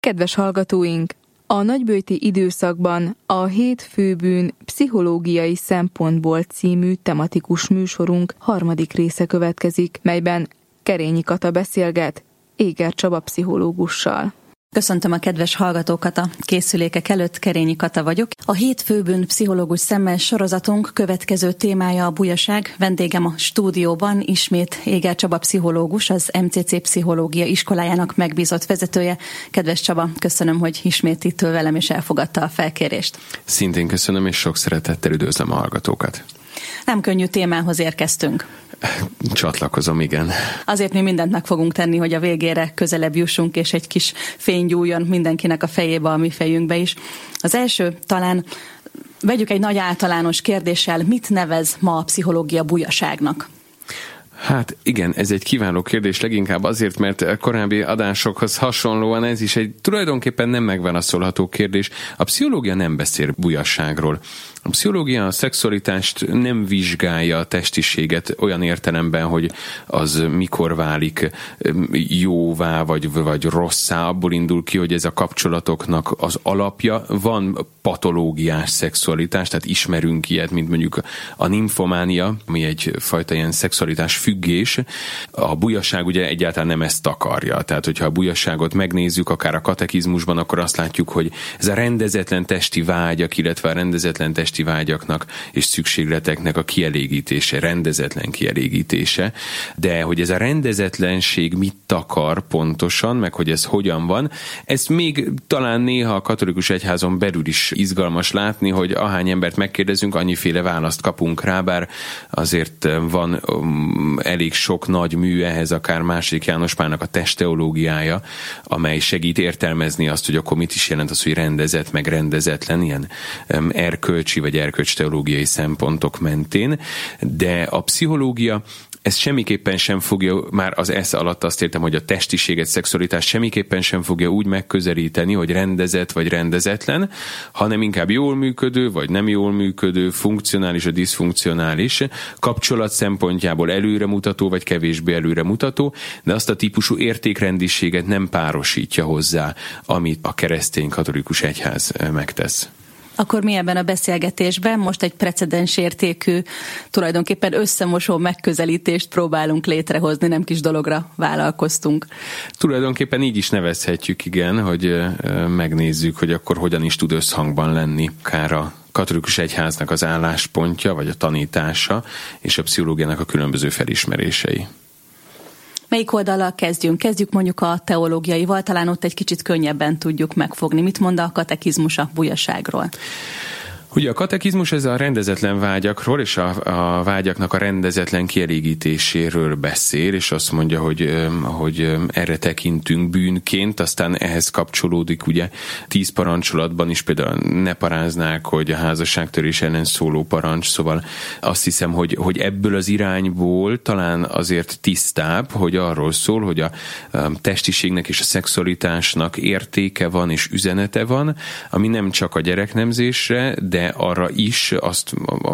Kedves hallgatóink! A nagyböjti időszakban a 7 főbűn pszichológiai szempontból című tematikus műsorunk 3. része következik, melyben Kerényi Kata beszélget Éger Csaba pszichológussal. Köszöntöm a kedves hallgatókat a készülékek előtt, Kerényi Kata vagyok. A 7 főbűn pszichológus szemmel sorozatunk következő témája a bujaság. Vendégem a stúdióban ismét Éger Csaba pszichológus, az MCC Pszichológia Iskolájának megbízott vezetője. Kedves Csaba, köszönöm, hogy ismét itt ül velem és elfogadta a felkérést. Szintén köszönöm, és sok szeretettel üdvözlöm a hallgatókat. Nem könnyű témához érkeztünk. Csatlakozom, igen. Azért mi mindent meg fogunk tenni, hogy a végére közelebb jussunk, és egy kis fény gyújjon mindenkinek a fejébe, a mi fejünkbe is. Az első, talán vegyük egy nagy általános kérdéssel, mit nevez ma a pszichológia bujaságnak? Hát igen, ez egy kiváló kérdés, leginkább azért, mert korábbi adásokhoz hasonlóan ez is egy tulajdonképpen nem megválaszolható kérdés. A pszichológia nem beszél bujasságról. A pszichológia a szexualitást nem vizsgálja, a testiséget olyan értelemben, hogy az mikor válik jóvá vagy rosszá, abból indul ki, hogy ez a kapcsolatoknak az alapja. Van patológiás szexualitás, tehát ismerünk ilyet, mint mondjuk a nimfománia, ami egyfajta ilyen szexualitás függés. A bujaság ugye egyáltalán nem ezt akarja. Tehát, hogyha a bujasságot megnézzük, akár a katekizmusban, akkor azt látjuk, hogy ez a rendezetlen testi vágyak, illetve a rendezetlen testi vágyaknak és szükségleteknek a kielégítése, rendezetlen kielégítése, de hogy ez a rendezetlenség mit akar pontosan, meg hogy ez hogyan van, ezt még talán néha a katolikus egyházon belül is izgalmas látni, hogy ahány embert megkérdezünk, annyiféle választ kapunk rá, bár azért van elég sok nagy mű ehhez, akár II. János Pálnak a testteológiája, amely segít értelmezni azt, hogy akkor mit is jelent az, hogy rendezett, meg rendezetlen, ilyen erkölcsi vagy erkölcsteológiai szempontok mentén, de a pszichológia ez semmiképpen sem fogja, már az esz alatt azt értem, hogy a testiséget, szexualitást semmiképpen sem fogja úgy megközelíteni, hogy rendezett vagy rendezetlen, hanem inkább jól működő, vagy nem jól működő, funkcionális vagy diszfunkcionális, kapcsolat szempontjából előremutató, vagy kevésbé előremutató, de azt a típusú értékrendiséget nem párosítja hozzá, amit a keresztény katolikus egyház megtesz. Akkor mi ebben a beszélgetésben most egy precedensértékű, tulajdonképpen összemosó megközelítést próbálunk létrehozni, nem kis dologra vállalkoztunk. Tulajdonképpen így is nevezhetjük, igen, hogy megnézzük, hogy akkor hogyan is tud összhangban lenni akár a katolikus egyháznak az álláspontja, vagy a tanítása, és a pszichológiának a különböző felismerései. Melyik oldallal kezdjünk? Kezdjük mondjuk a teológiaival, talán ott egy kicsit könnyebben tudjuk megfogni. Mit mond a katekizmus a bujaságról? Ugye a katekizmus ez a rendezetlen vágyakról és a vágyaknak a rendezetlen kielégítéséről beszél, és azt mondja, hogy erre tekintünk bűnként, aztán ehhez kapcsolódik ugye 10 parancsolatban is, például ne paráznák, hogy a házasságtörés ellen szóló parancs, szóval azt hiszem, hogy ebből az irányból talán azért tisztább, hogy arról szól, hogy a testiségnek és a szexualitásnak értéke van és üzenete van, ami nem csak a gyereknemzésre, de arra is, azt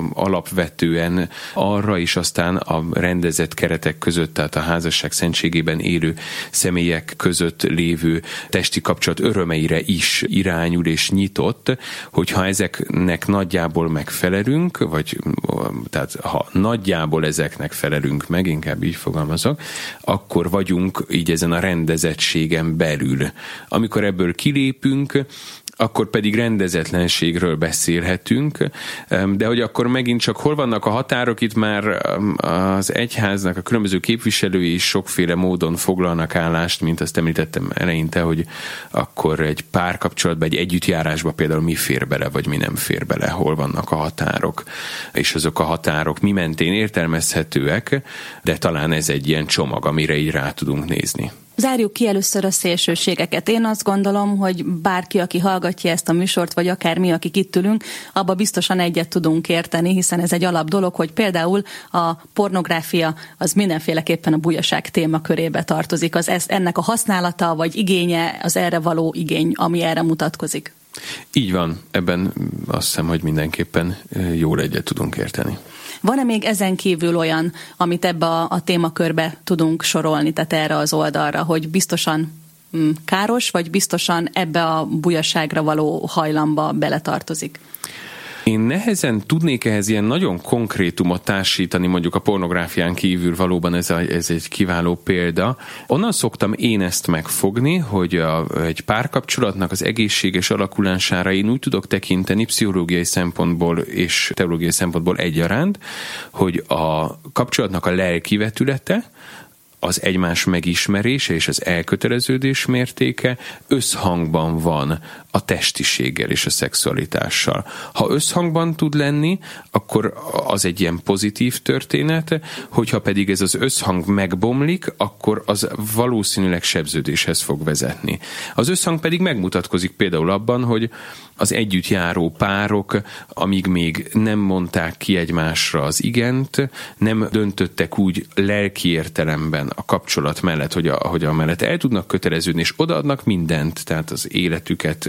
alapvetően arra is aztán a rendezett keretek között, tehát a házasság szentségében élő személyek között lévő testi kapcsolat örömeire is irányul és nyitott, hogyha ezeknek nagyjából megfelelünk, vagy tehát ha nagyjából ezeknek felelünk meg, inkább így fogalmazok, akkor vagyunk így ezen a rendezettségen belül. Amikor ebből kilépünk, akkor pedig rendezetlenségről beszélhetünk, de hogy akkor megint csak hol vannak a határok, itt már az egyháznak a különböző képviselői is sokféle módon foglalnak állást, mint azt említettem eleinte, hogy akkor egy párkapcsolatban, egy együttjárásba például mi fér bele, vagy mi nem fér bele, hol vannak a határok, és azok a határok mi mentén értelmezhetőek, de talán ez egy ilyen csomag, amire így rá tudunk nézni. Zárjuk ki először a szélsőségeket. Én azt gondolom, hogy bárki, aki hallgatja ezt a műsort, vagy akár mi, akik itt ülünk, abba biztosan egyet tudunk érteni, hiszen ez egy alap dolog, hogy például a pornográfia az mindenféleképpen a bujaság témakörébe tartozik. Ennek a használata vagy igénye, az erre való igény, ami erre mutatkozik. Így van, ebben azt hiszem, hogy mindenképpen jól egyet tudunk érteni. Van-e még ezen kívül olyan, amit ebbe a témakörbe tudunk sorolni, tehát erre az oldalra, hogy biztosan káros, vagy biztosan ebbe a bujaságra való hajlamba beletartozik? Én nehezen tudnék ehhez ilyen nagyon konkrétumot társítani, mondjuk a pornográfián kívül, valóban ez egy kiváló példa. Onnan szoktam én ezt megfogni, hogy egy párkapcsolatnak az egészséges alakulására én úgy tudok tekinteni pszichológiai szempontból és teológiai szempontból egyaránt, hogy a kapcsolatnak a lelki vetülete, az egymás megismerése és az elköteleződés mértéke összhangban van a testiséggel és a szexualitással. Ha összhangban tud lenni, akkor az egy ilyen pozitív történet, hogyha pedig ez az összhang megbomlik, akkor az valószínűleg sebződéshez fog vezetni. Az összhang pedig megmutatkozik például abban, hogy az együtt járó párok, amíg még nem mondták ki egymásra az igent, nem döntöttek úgy lelki értelemben a kapcsolat mellett, hogy amellett el tudnak köteleződni, és odaadnak mindent, tehát az életüket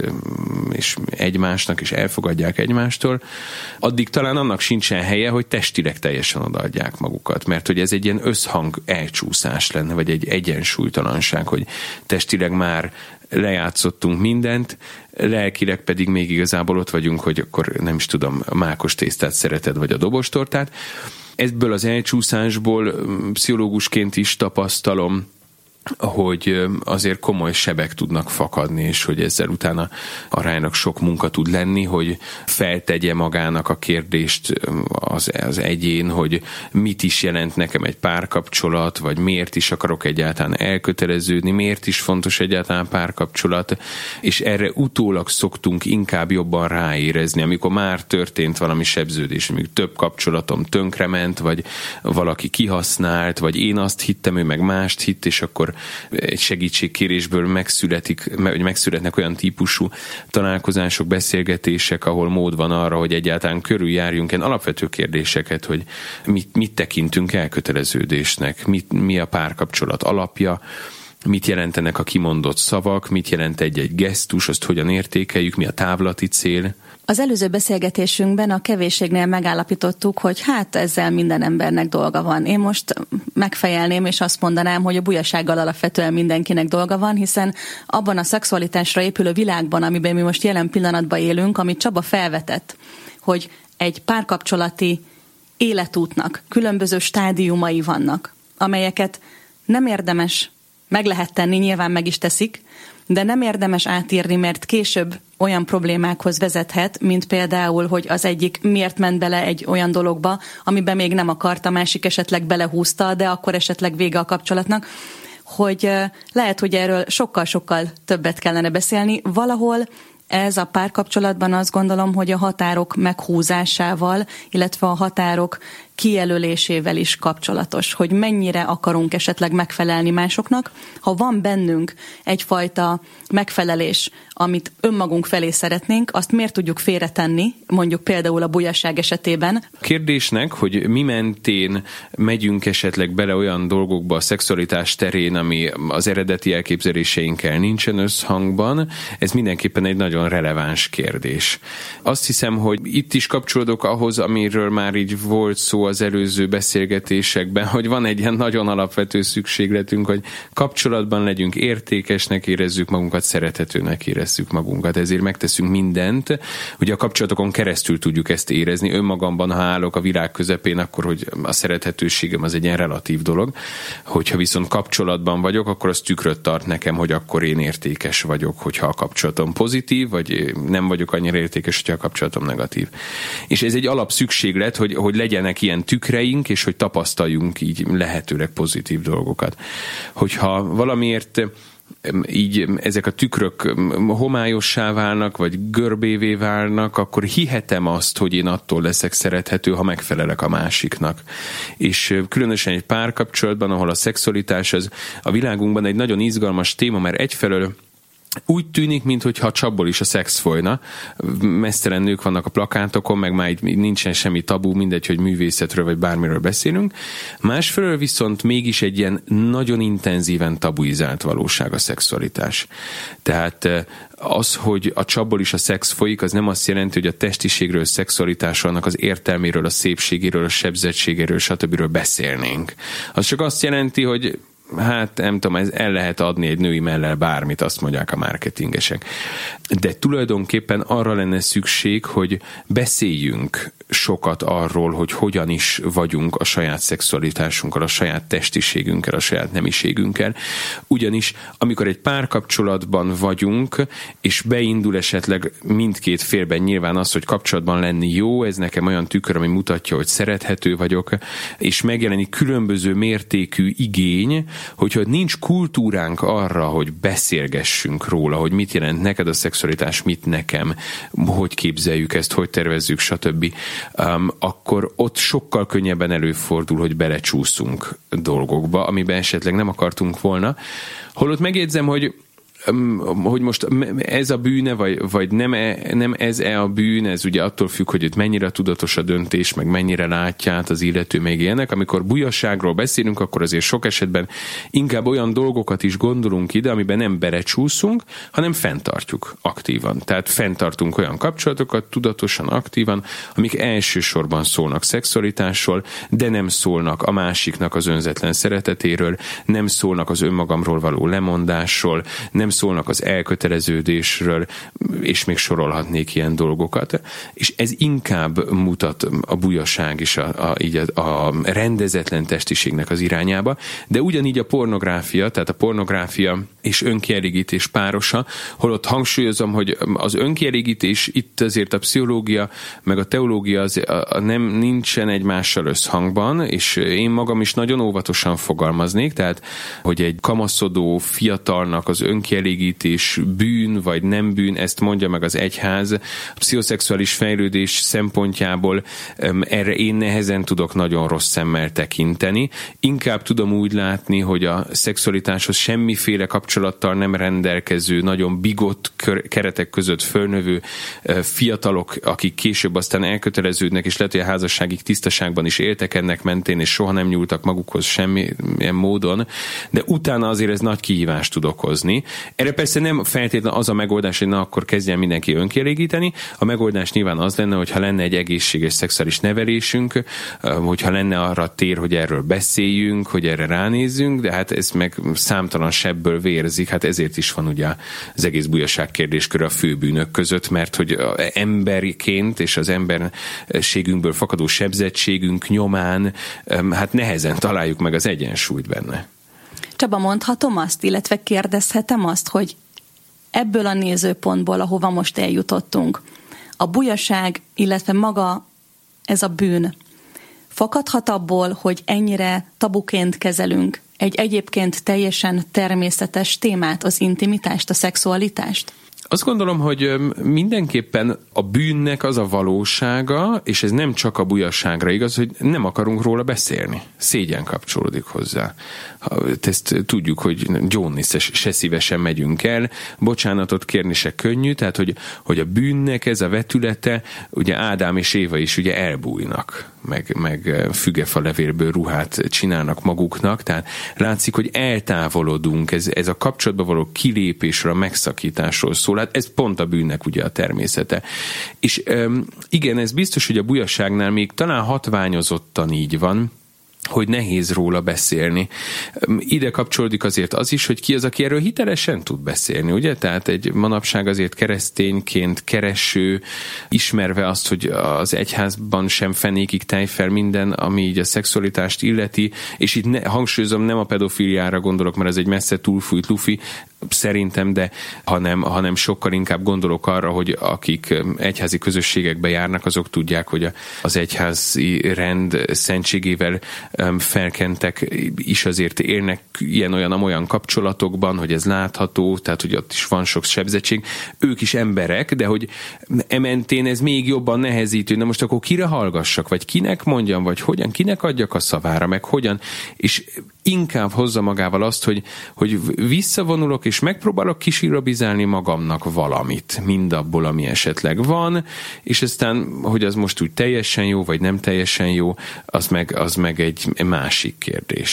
és egymásnak, és elfogadják egymástól, addig talán annak sincsen helye, hogy testileg teljesen odaadják magukat, mert hogy ez egy ilyen összhang elcsúszás lenne, vagy egy egyensúlytalanság, hogy testileg már lejátszottunk mindent, lelkileg pedig még igazából ott vagyunk, hogy akkor nem is tudom, a mákos tésztát szereted, vagy a dobostortát. Ebből az elcsúszásból pszichológusként is tapasztalom, hogy azért komoly sebek tudnak fakadni, és hogy ezzel utána aránylag sok munka tud lenni, hogy feltegye magának a kérdést az egyén, hogy mit is jelent nekem egy párkapcsolat, vagy miért is akarok egyáltalán elköteleződni, miért is fontos egyáltalán párkapcsolat, és erre utólag szoktunk inkább jobban ráérezni, amikor már történt valami sebződés, amikor több kapcsolatom tönkrement, vagy valaki kihasznált, vagy én azt hittem, ő meg mást hitt, és akkor egy segítségkérésből megszületnek olyan típusú találkozások, beszélgetések, ahol mód van arra, hogy egyáltalán körüljárjunk ilyen alapvető kérdéseket, hogy mit tekintünk elköteleződésnek, mi a párkapcsolat alapja, mit jelentenek a kimondott szavak, mit jelent egy gesztus, azt hogyan értékeljük, mi a távlati cél. Az előző beszélgetésünkben a kevésségnél megállapítottuk, hogy hát ezzel minden embernek dolga van. Én most megfejelném, és azt mondanám, hogy a bujasággal alapvetően mindenkinek dolga van, hiszen abban a szexualitásra épülő világban, amiben mi most jelen pillanatban élünk, amit Csaba felvetett, hogy egy párkapcsolati életútnak különböző stádiumai vannak, amelyeket nem érdemes, meg lehet tenni, nyilván meg is teszik, de nem érdemes átírni, mert később olyan problémákhoz vezethet, mint például, hogy az egyik miért ment bele egy olyan dologba, amiben még nem akart, a másik esetleg belehúzta, de akkor esetleg vége a kapcsolatnak, hogy lehet, hogy erről sokkal-sokkal többet kellene beszélni. Valahol ez a párkapcsolatban azt gondolom, hogy a határok meghúzásával, illetve a határok kijelölésével is kapcsolatos, hogy mennyire akarunk esetleg megfelelni másoknak. Ha van bennünk egyfajta megfelelés, amit önmagunk felé szeretnénk, azt miért tudjuk félretenni, mondjuk például a bujaság esetében? Kérdésnek, hogy mi mentén megyünk esetleg bele olyan dolgokba a szexualitás terén, ami az eredeti elképzeléseinkkel nincsen összhangban, ez mindenképpen egy nagyon releváns kérdés. Azt hiszem, hogy itt is kapcsolódok ahhoz, amiről már így volt szó az előző beszélgetésekben, hogy van egy ilyen nagyon alapvető szükségletünk, hogy kapcsolatban legyünk, értékesnek érezzük magunkat, szerethetőnek érezzük magunkat, ezért megteszünk mindent, hogy a kapcsolatokon keresztül tudjuk ezt érezni. Önmagamban, ha állok a világ közepén, akkor hogy a szerethetőségem az egy ilyen relatív dolog, hogyha viszont kapcsolatban vagyok, akkor az tükröt tart nekem, hogy akkor én értékes vagyok, hogyha a kapcsolatom pozitív, vagy nem vagyok annyira értékes, hogyha a kapcsolatom negatív. És ez egy alapszükséglet, hogy legyenek ilyen tükreink, és hogy tapasztaljunk így lehetőleg pozitív dolgokat. Hogyha valamiért így ezek a tükrök homályossá válnak, vagy görbévé válnak, akkor hihetem azt, hogy én attól leszek szerethető, ha megfelelek a másiknak. És különösen egy párkapcsolatban, ahol a szexualitás az a világunkban egy nagyon izgalmas téma, mert egyfelől úgy tűnik, mintha csapból is a szex folyna. Mesztelen nők vannak a plakátokon, meg már nincsen semmi tabu, mindegy, hogy művészetről vagy bármiről beszélünk. Másfelől viszont mégis egy ilyen nagyon intenzíven tabuizált valóság a szexualitás. Tehát az, hogy a csapból is a szex folyik, az nem azt jelenti, hogy a testiségről, a szexualitásról, annak az értelméről, a szépségéről, a sebzettségéről, stb. Beszélnénk. Az csak azt jelenti, hogy hát nem tudom, ez el lehet adni egy női mellel bármit, azt mondják a marketingesek. De tulajdonképpen arra lenne szükség, hogy beszéljünk sokat arról, hogy hogyan is vagyunk a saját szexualitásunkkal, a saját testiségünkkel, a saját nemiségünkkel. Ugyanis, amikor egy párkapcsolatban vagyunk, és beindul esetleg mindkét félben nyilván az, hogy kapcsolatban lenni jó, ez nekem olyan tükör, ami mutatja, hogy szerethető vagyok, és megjelenik különböző mértékű igény, hogyha nincs kultúránk arra, hogy beszélgessünk róla, hogy mit jelent neked a szexualitás, mit nekem, hogy képzeljük ezt, hogy tervezzük, stb., akkor ott sokkal könnyebben előfordul, hogy belecsúszunk dolgokba, amiben esetleg nem akartunk volna. Holott megjegyzem, hogy most ez a bűne, vagy nem ez-e a bűn, ez ugye attól függ, hogy itt mennyire tudatos a döntés, meg mennyire látja át az illető még ilyenek. Amikor bujaságról beszélünk, akkor azért sok esetben inkább olyan dolgokat is gondolunk ide, amiben nem belecsúszunk, hanem fenntartjuk aktívan. Tehát fenntartunk olyan kapcsolatokat tudatosan, aktívan, amik elsősorban szólnak szexualitásról, de nem szólnak a másiknak az önzetlen szeretetéről, nem szólnak az önmagamról való lemondásról, nem szólnak az elköteleződésről, és még sorolhatnék ilyen dolgokat. És ez inkább mutat a bujaság és a rendezetlen testiségnek az irányába, de ugyanígy a pornográfia, tehát a pornográfia és önkielégítés párosa, holott hangsúlyozom, hogy az önkielégítés itt azért a pszichológia meg a teológia nincsen egymással összhangban, és én magam is nagyon óvatosan fogalmaznék, tehát hogy egy kamaszodó fiatalnak az önkielégítés bűn vagy nem bűn, ezt mondja meg az egyház. A pszichoszexuális fejlődés szempontjából erre én nehezen tudok nagyon rossz szemmel tekinteni. Inkább tudom úgy látni, hogy a szexualitáshoz semmiféle kapcsolattal nem rendelkező, nagyon bigott keretek között fölnövő fiatalok, akik később aztán elköteleződnek, és lehet, hogy a házasságig tisztaságban is éltek ennek mentén, és soha nem nyúltak magukhoz semmilyen módon, de utána azért ez nagy kihívást tud okozni. Erre persze nem feltétlenül az a megoldás, hogy na akkor kezdjen mindenki önkielégíteni. A megoldás nyilván az lenne, hogyha lenne egy egészséges szexuális nevelésünk, hogyha lenne arra tér, hogy erről beszéljünk, hogy erre ránézzünk, de hát ez meg számtalan sebből vérzik, hát ezért is van ugye az egész bujaság kérdéskör a főbűnök között, mert hogy emberként és az emberségünkből fakadó sebzettségünk nyomán hát nehezen találjuk meg az egyensúlyt benne. Csaba, mondhatom azt, illetve kérdezhetem azt, hogy ebből a nézőpontból, ahova most eljutottunk, a bujaság, illetve maga ez a bűn fakadhat abból, hogy ennyire tabuként kezelünk egy egyébként teljesen természetes témát, az intimitást, a szexualitást? Azt gondolom, hogy mindenképpen a bűnnek az a valósága, és ez nem csak a bujasságra igaz, hogy nem akarunk róla beszélni. Szégyen kapcsolódik hozzá. Ezt tudjuk, hogy gyónni se szívesen megyünk el, bocsánatot kérni se könnyű, tehát hogy a bűnnek ez a vetülete, ugye Ádám és Éva is ugye elbújnak, meg fügefa levélből ruhát csinálnak maguknak, tehát látszik, hogy eltávolodunk, ez a kapcsolatban való kilépésről, a megszakításról szól, hát ez pont a bűnnek ugye a természete. És igen, ez biztos, hogy a bujasságnál még talán hatványozottan így van, hogy nehéz róla beszélni. Ide kapcsolódik azért az is, hogy ki az, aki erről hitelesen tud beszélni, ugye? Tehát egy manapság azért keresztényként kereső, ismerve azt, hogy az egyházban sem fenékig tejfel minden, ami így a szexualitást illeti, és itt hangsúlyozom, nem a pedofiliára gondolok, mert ez egy messze túlfújt lufi, szerintem, de hanem sokkal inkább gondolok arra, hogy akik egyházi közösségekbe járnak, azok tudják, hogy az egyházi rend szentségével felkentek is azért élnek ilyen-olyan kapcsolatokban, hogy ez látható, tehát hogy ott is van sok sebzettség. Ők is emberek, de hogy ementén ez még jobban nehezítő. Na most akkor kire hallgassak, vagy kinek mondjam, vagy hogyan, kinek adjak a szavára, meg hogyan, és inkább hozza magával azt, hogy visszavonulok, és megpróbálok kisirabizálni magamnak valamit, mindabból, ami esetleg van, és aztán, hogy az most úgy teljesen jó, vagy nem teljesen jó, az meg egy másik kérdés.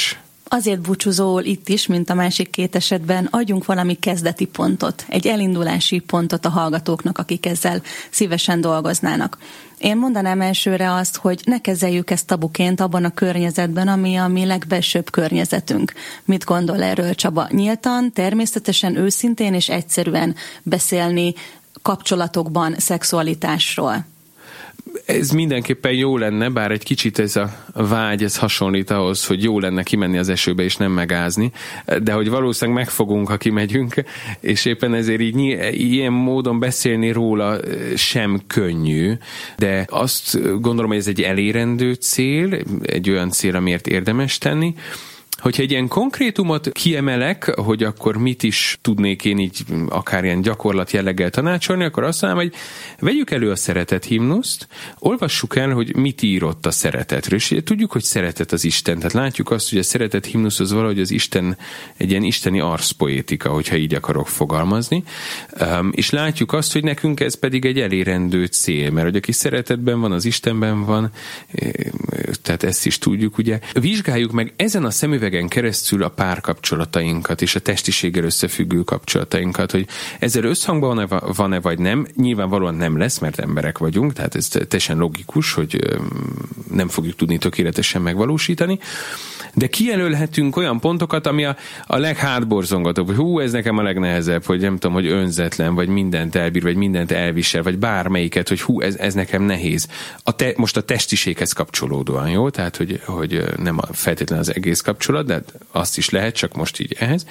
Azért búcsúzol itt is, mint a másik két esetben, adjunk valami kezdeti pontot, egy elindulási pontot a hallgatóknak, akik ezzel szívesen dolgoznának. Én mondanám elsőre azt, hogy ne kezeljük ezt tabuként abban a környezetben, ami a mi legbelsőbb környezetünk. Mit gondol erről Csaba? Nyíltan, természetesen, őszintén és egyszerűen beszélni kapcsolatokban szexualitásról. Ez mindenképpen jó lenne, bár egy kicsit ez a vágy, ez hasonlít ahhoz, hogy jó lenne kimenni az esőbe és nem megázni, de hogy valószínűleg megfogunk, ha kimegyünk, és éppen ezért így ilyen módon beszélni róla sem könnyű, de azt gondolom, hogy ez egy elérendő cél, egy olyan cél, amiért érdemes tenni. Hogyha egy ilyen konkrétumot kiemelek, hogy akkor mit is tudnék én így akár ilyen gyakorlat jelleggel tanácsolni, akkor azt mondom, hogy vegyük elő a szeretet himnuszt, olvassuk el, hogy mit írott a szeretetről. És tudjuk, hogy szeretet az Isten. Tehát látjuk azt, hogy a szeretet himnusz az valahogy az Isten, egy ilyen isteni arszpoétika, hogyha így akarok fogalmazni. És látjuk azt, hogy nekünk ez pedig egy elérendő cél, mert hogy aki szeretetben van, az Istenben van, tehát ezt is tudjuk, ugye. Vizsgáljuk meg ezen a szemüvegen keresztül a párkapcsolatainkat és a testiséggel összefüggő kapcsolatainkat, hogy ezzel összhangban van-e vagy nem. Nyilvánvalóan nem lesz, mert emberek vagyunk, tehát ez teljesen logikus, hogy nem fogjuk tudni tökéletesen megvalósítani, de kijelölhetünk olyan pontokat, ami a leghátborzongatóbb, hogy ez nekem a legnehezebb, hogy nem tudom, hogy önzetlen, vagy mindent elbír, vagy mindent elvisel, vagy bármelyiket, hogy ez nekem nehéz. Most a testiséghez kapcsolódóan, jó? Tehát, hogy nem feltétlenül az egész kapcsolat, de azt is lehet, csak most így ehhez.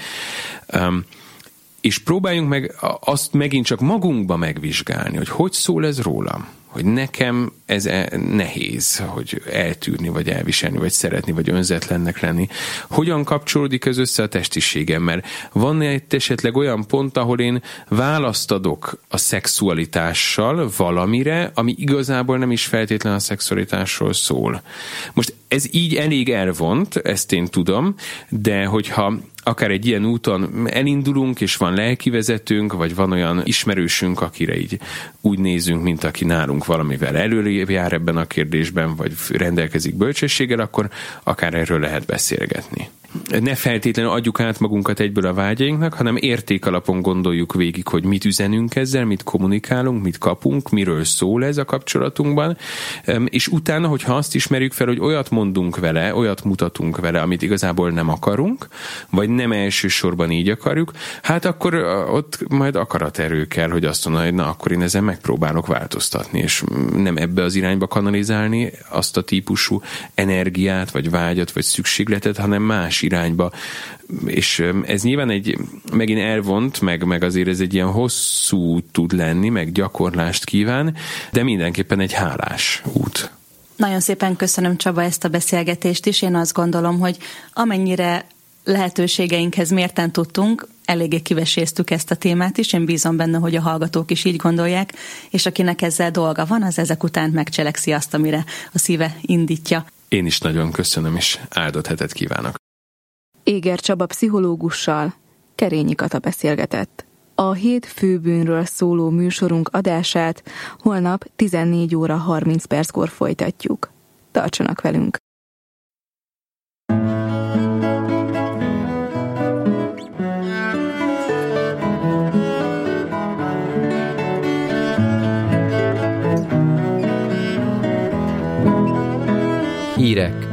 És próbáljunk meg azt megint csak magunkba megvizsgálni, hogy szól ez rólam. Hogy nekem ez nehéz, hogy eltűrni, vagy elviselni, vagy szeretni, vagy önzetlennek lenni. Hogyan kapcsolódik ez össze a testiségemmel? Van egy esetleg olyan pont, ahol én választ adok a szexualitással valamire, ami igazából nem is feltétlenül a szexualitásról szól. Most ez így elég elvont, ezt én tudom, de hogyha akár egy ilyen úton elindulunk, és van lelkivezetőnk, vagy van olyan ismerősünk, akire így úgy nézünk, mint aki nálunk valamivel előrébb jár ebben a kérdésben, vagy rendelkezik bölcsességgel, akkor akár erről lehet beszélgetni. Ne feltétlenül adjuk át magunkat egyből a vágyainknak, hanem értékalapon gondoljuk végig, hogy mit üzenünk ezzel, mit kommunikálunk, mit kapunk, miről szól ez a kapcsolatunkban, és utána, hogyha azt ismerjük fel, hogy olyat mondunk vele, olyat mutatunk vele, amit igazából nem akarunk, vagy nem elsősorban így akarjuk, hát akkor ott majd akaraterő kell, hogy azt mondja, hogy na, akkor én ezen megpróbálok változtatni, és nem ebbe az irányba kanalizálni azt a típusú energiát, vagy vágyat, vagy szükségletet, hanem más irányba. És ez nyilván megint elvont, meg azért ez egy ilyen hosszú tud lenni, meg gyakorlást kíván, de mindenképpen egy hálás út. Nagyon szépen köszönöm, Csaba, ezt a beszélgetést is. Én azt gondolom, hogy amennyire lehetőségeinkhez mérten tudtunk, eléggé kiveséztük ezt a témát is, én bízom benne, hogy a hallgatók is így gondolják, és akinek ezzel dolga van, az ezek után megcselekszi azt, amire a szíve indítja. Én is nagyon köszönöm, és áldott hetet kívánok. Éger Csaba pszichológussal Kerényi Kata beszélgetett. A 7 főbűnről szóló műsorunk adását holnap 14 óra 30 perckor folytatjuk. Tartsanak velünk! Hírek